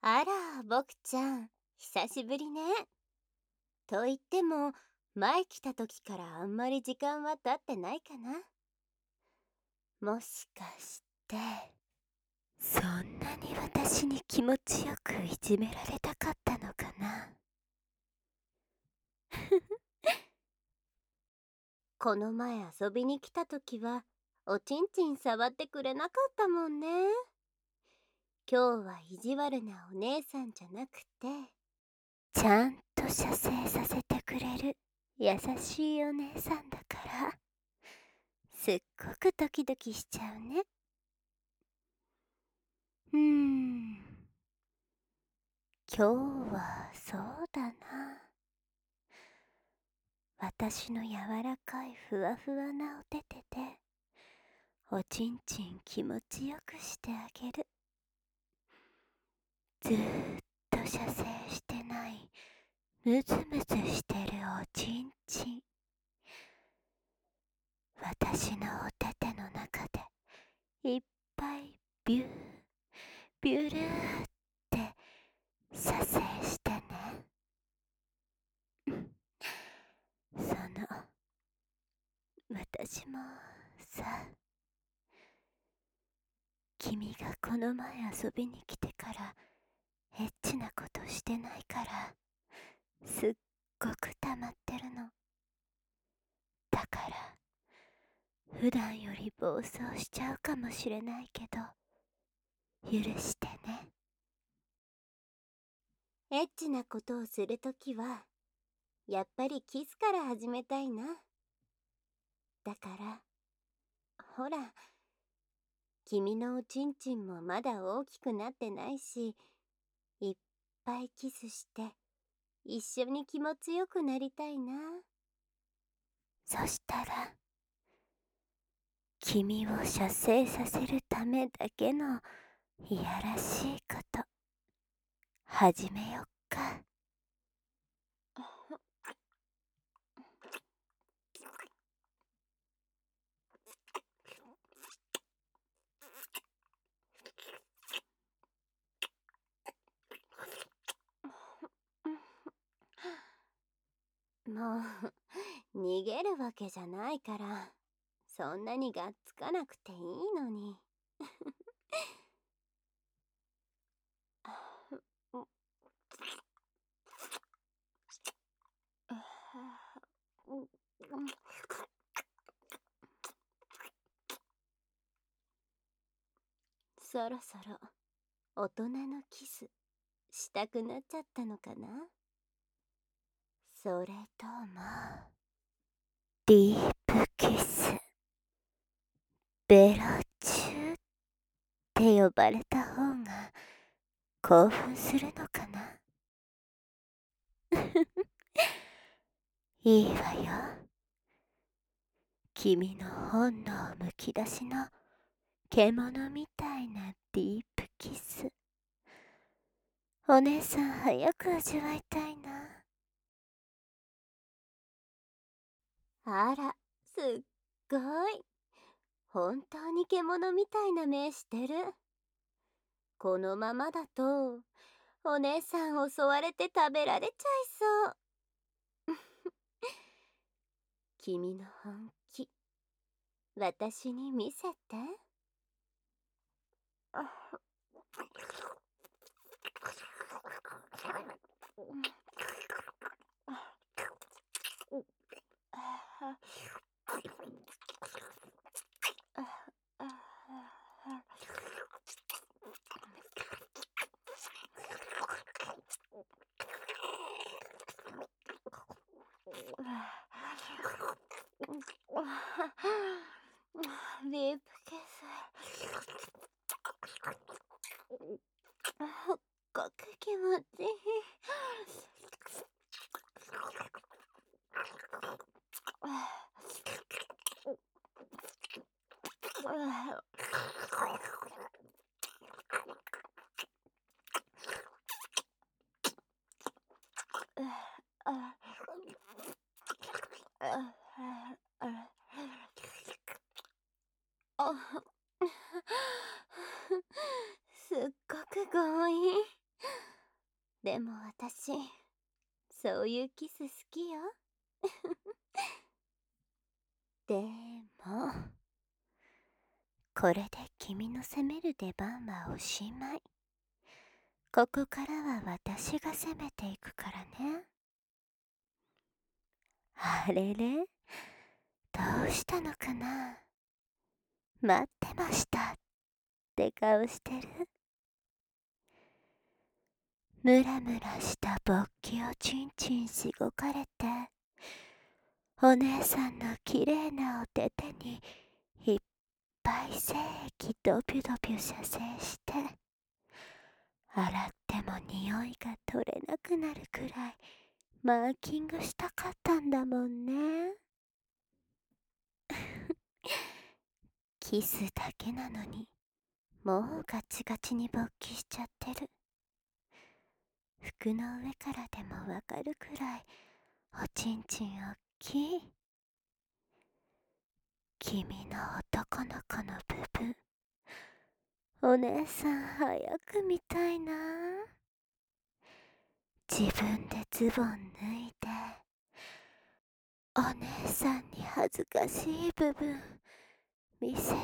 あら、僕ちゃん、久しぶりね。と言っても、前来た時からあんまり時間は経ってないかな。もしかして、そんなに私に気持ちよくいじめられたかったのかな。この前遊びに来た時は、おちんちん触ってくれなかったもんね。今日は意地悪なお姉さんじゃなくて、ちゃんと射精させてくれる優しいお姉さんだから、すっごくドキドキしちゃうね。今日はそうだな。私の柔らかいふわふわなおててで、おちんちん気持ちよくしてあげる。ずーっと射精してない、ムズムズしてるおちんちん。私のおてての中で、いっぱいビュー、ビュルーって射精してね。私もさ、君がこの前遊びに来てからエッチなことしてないからすっごく溜まってるの。だから普段より暴走しちゃうかもしれないけど許してね。エッチなことをするときはやっぱりキスから始めたいな。だからほら、君のおちんちんもまだ大きくなってないし、いっぱいキスして一緒に気持ちよくなりたいな。そしたら君を射精させるためだけのいやらしいこと始めよっか。もう逃げるわけじゃないからそんなにがっつかなくていいのに。そろそろ大人のキスしたくなっちゃったのかな。それともディープキス、ベロチューって呼ばれた方が興奮するのかな。いいわよ。君の本能むき出しの獣みたいなディープキス。お姉さん早く味わいたいな。あら、すっごい。本当に獣みたいな目してる。このままだと、お姉さん襲われて食べられちゃいそう。君の本気、私に見せて。リップキスすっごく気持ちいい。すっごく強引。 でも私、そういうキス好きよ。でも、これで君の責める出番はおしまい。ここからは私が攻めていくからね。あれれ、どうしたのかな。待ってましたって顔してる。ムラムラした勃起をチンチンしごかれて、お姉さんのきれいなお手手にいっぱい精液ドピュドピュ射精して、洗っても匂いが取れなくなるくらいマーキングしたかったんだもんね。キスだけなのにもうガチガチに勃起しちゃってる。服の上からでもわかるくらいおちんちんおっきい。君の男の子の部分、お姉さん早く見たいな。自分でズボン脱いで、お姉さんに恥ずかしい部分見せて。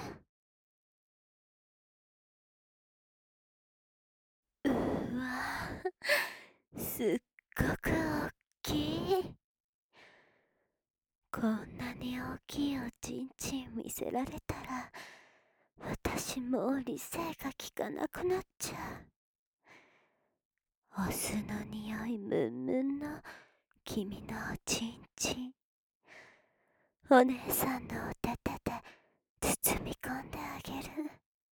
うわ、すっごくおっきい。こんなに大きいおちんちん見せられたら、私もう理性が効かなくなっちゃう。お酢の匂いムンムンの君のおちんちん、お姉さんのお手手で包み込んであげる。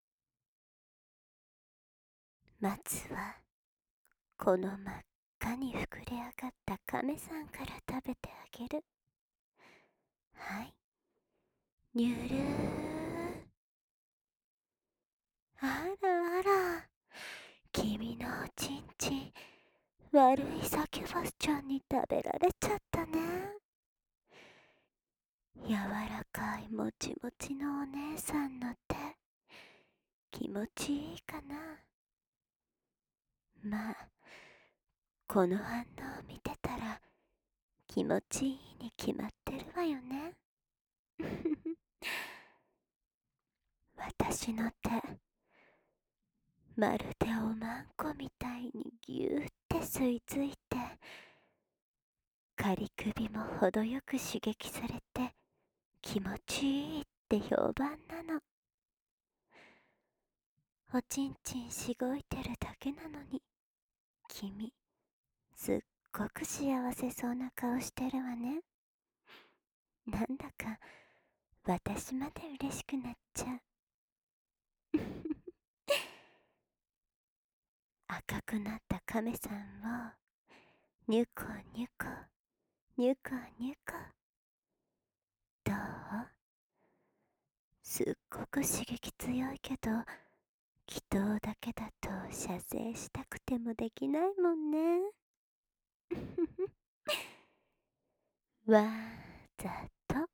まずはこの真っ赤に膨れ上がった亀さんから食べてあげる。はい、にゅるー。あらあら、君のおちんちん、悪いサキュバスちゃんに食べられちゃったね。柔らかいもちもちのお姉さんの手、気持ちいいかな。まあ、この反応を見てたら気持ちいいに決まってるわよね。私の手、まるでおまんこみたいにぎゅーって吸い付いて、仮首も程よく刺激されて気持ちいいって評判なの。おちんちんしごいてるだけなのに、君すっごく幸せそうな顔してるわね。なんだか私まで嬉しくなっちゃう。赤くなった亀さんをニュコニュコニュコニュコ。どう？すっごく刺激強いけど、祈祷だけだと射精したくてもできないもんね。わざと。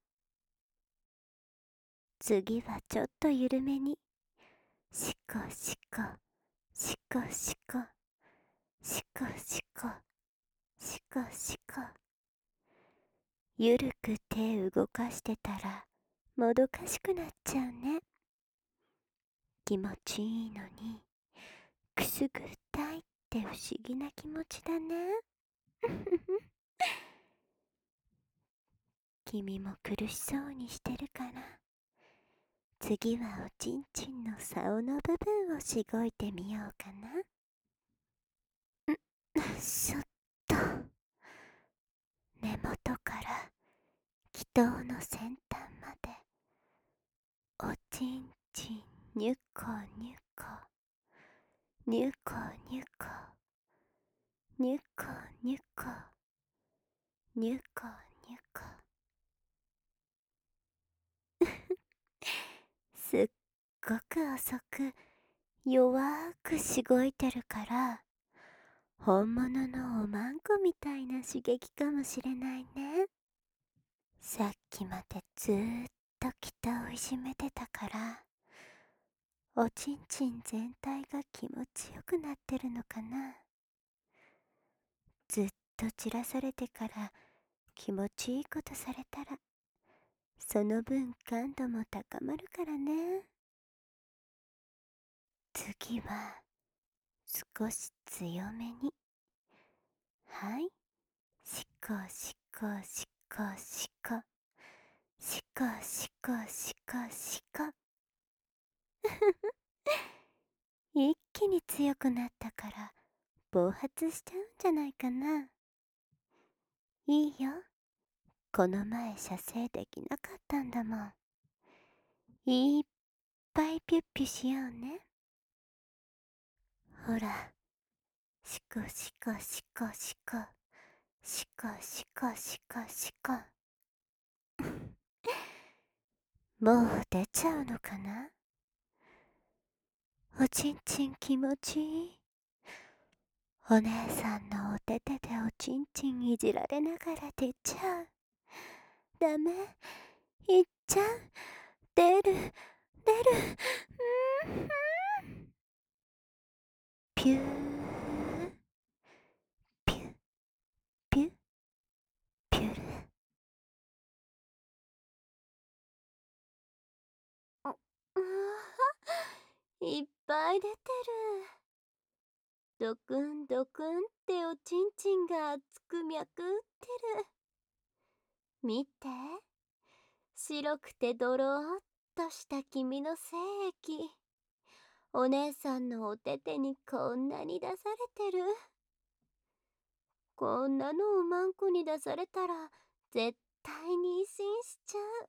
次はちょっと緩めに、シコシコシコシコシコシコシコシコ。ゆるく手動かしてたらもどかしくなっちゃうね。気持ちいいのにくすぐったいって不思議な気持ちだね。君も苦しそうにしてるから、次はおちんちんの竿の部分をしごいてみようかな。そっと根元から祈祷の先端まで、おちんちんニュコニュコニュコニュコニュコニュコニュコニュコ。すっごく遅く弱くしごいてるから、本物のおまんこみたいな刺激かもしれないね。さっきまでずーっと北をいじめてたから、おちんちん全体が気持ちよくなってるのかな。 ずっと散らされてから気持ちいいことされたら、その分感度も高まるからね。次は少し強めに。はい。しこしこしこしこ。しこしこしこしこ。一気に強くなったから暴発しちゃうんじゃないかな。いいよ。この前射精できなかったんだもん。いっぱいピュッピュしようね。ほら、しこしこしこしこ。しこしこしこしこ。もう出ちゃうのかな。おちんちん気持ちいい。お姉さんのお手手でおちんちんいじられながら出ちゃう。ダメ、いっちゃう。出る、出る。ピュー、ピュ、ピュ、ピュル。いっぱい出てる。ドクンドクンっておちんちんが熱く脈打ってる。見て。白くてドローっとした君の精液。お姉さんのお手手にこんなに出されてる。こんなのをマンコに出されたら絶対に妊娠しちゃう。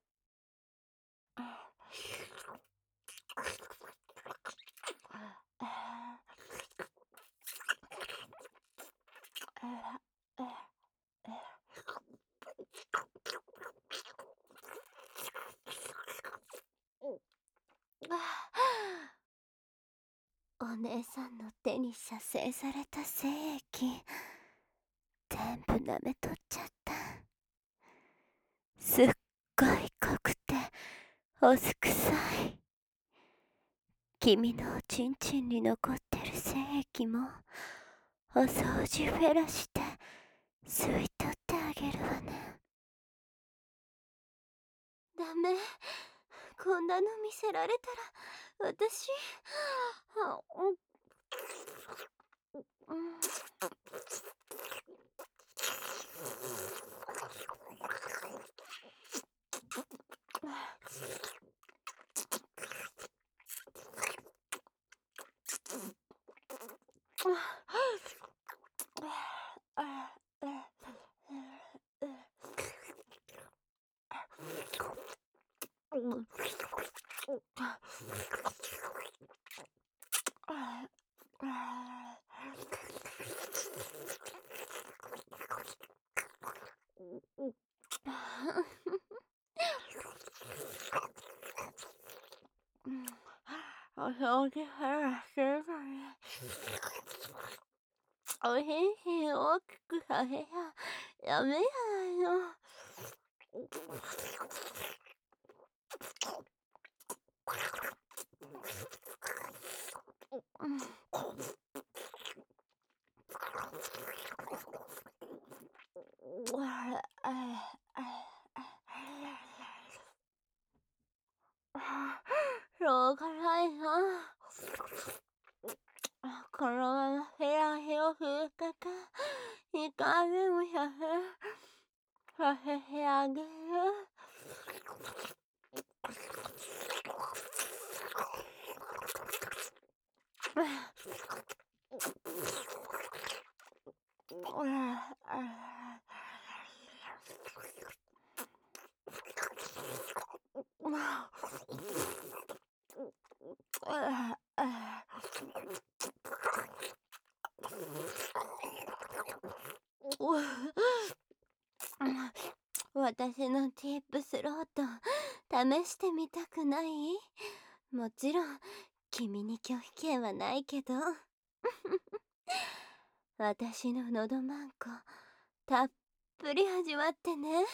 お姉さんの手に射精された精液全部舐めとっちゃった。すっごい濃くてお酢臭い。君のおちんちんに残ってる精液もお掃除フェラして吸い取ってあげるわね。ダメ、こんなの見せられたら私お掃除フェラしてるのにおへんへん大きくさせちゃダメじゃないの。しょうがないな。このままフェラヘを続けて2回目もさせてあげる。私のディープスロート試してみたくない？もちろん君に拒否権はないけど私ののどまんこたっぷり味わってね。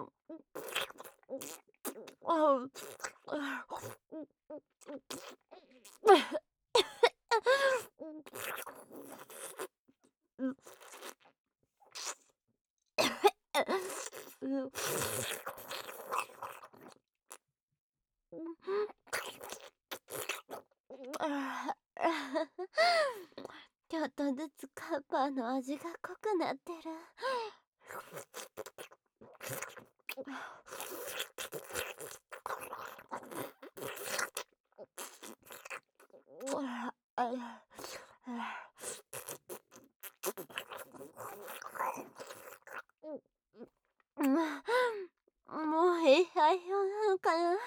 ちょっとずつカッパーの味が濃くなってる。もういい配表なのかな。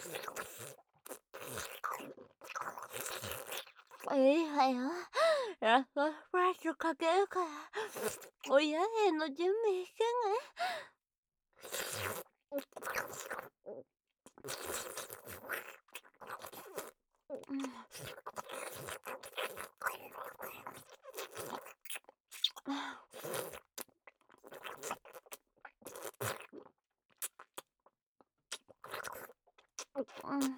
いいわよ。ラストスプラッシュかけるから、おやへの準備してね。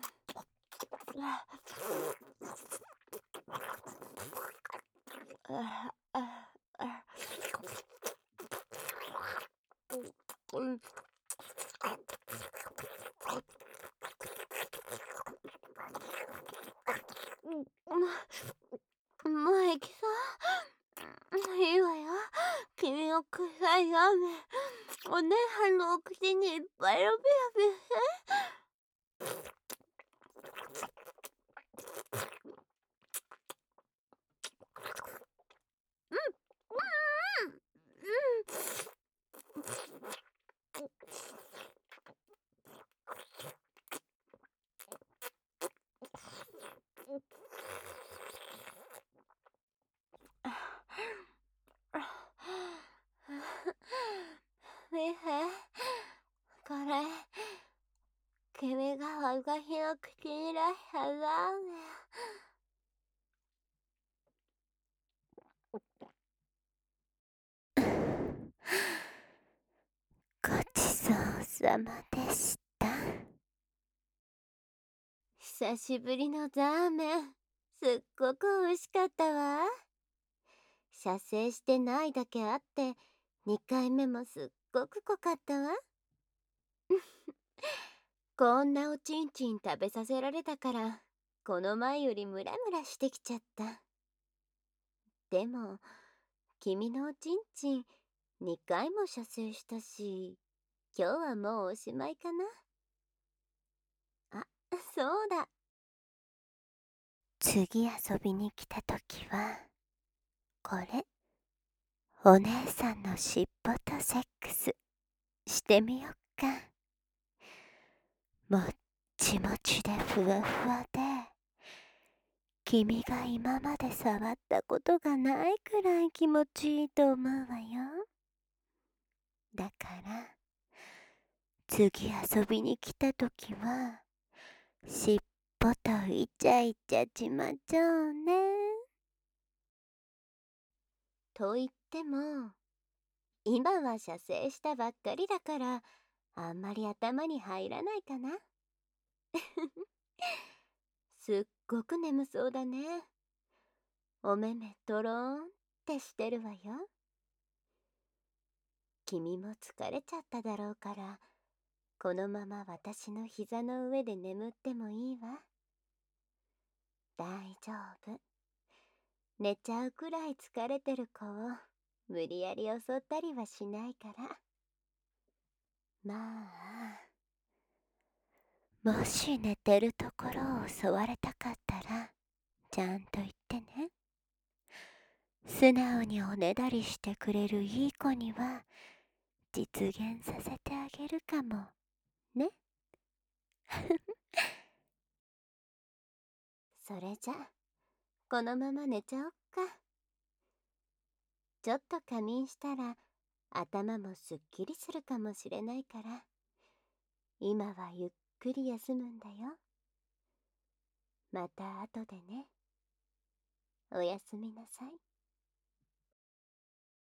もう行きそう。いいわよ。君の臭い雨、お姉さんのお口にいっぱいロビロビして。見て、これ、君が私の口に出したラーメン。ごちそうさまでした。久しぶりのラーメン、すっごく美味しかったわ。射精してないだけあって、2回目もすっごく濃かったわ。こんなおちんちん食べさせられたから、この前よりムラムラしてきちゃった。でも、君のおちんちん2回も射精したし、今日はもうおしまいかな。あ、そうだ。次遊びに来た時は、これ、お姉さんの尻尾とセックスしてみよっか。もっちもちでふわふわで、君が今まで触ったことがないくらい気持ちいいと思うわよ。だから、次遊びに来た時は、尻尾とイチャイチャちまちょうね。と言っても、今は射精したばっかりだから、あんまり頭に入らないかな。すっごく眠そうだね。お目目とろーんってしてるわよ。君も疲れちゃっただろうから、このまま私の膝の上で眠ってもいいわ。大丈夫。寝ちゃうくらい疲れてる子を無理やり襲ったりはしないから。まあ、もし寝てるところを襲われたかったら、ちゃんと言ってね。素直におねだりしてくれるいい子には、実現させてあげるかも。ね。それじゃ、このまま寝ちゃおっか。ちょっと仮眠したら、頭もすっきりするかもしれないから、今はゆっくり休むんだよ。また後でね。おやすみなさい。